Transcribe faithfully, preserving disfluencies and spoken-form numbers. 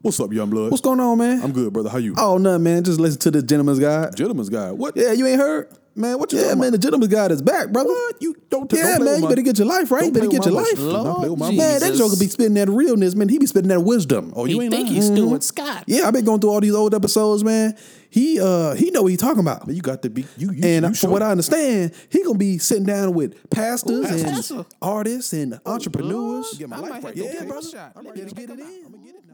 What's up, young blood? What's going on, man? I'm good, brother. How you? Oh, nothing, man. Just listen to the Gentleman's Guide. Gentleman's Guide. What? Yeah, you ain't heard? Man, what you Yeah, talking man, about? the Gentleman's Guide is back, brother. What? You don't t- Yeah, don't play man, with you my- better get your life right. You don't better play get with your my life. emotions. Do not play with my Lord Man, that Jesus. joker be spitting that realness, man. He be spitting that wisdom. Oh, you He ain't think lying. he's Stuart Scott. Yeah, I've been going through all these old episodes, man. He uh he know what he talking about. You got to be you. you And you from sure? what I understand, he gonna be sitting down with pastors Ooh, and pastor. artists and entrepreneurs. Get my I life might right. have to Okay, give it a brother. shot. I'm ready to get it in. I'm gonna get it now.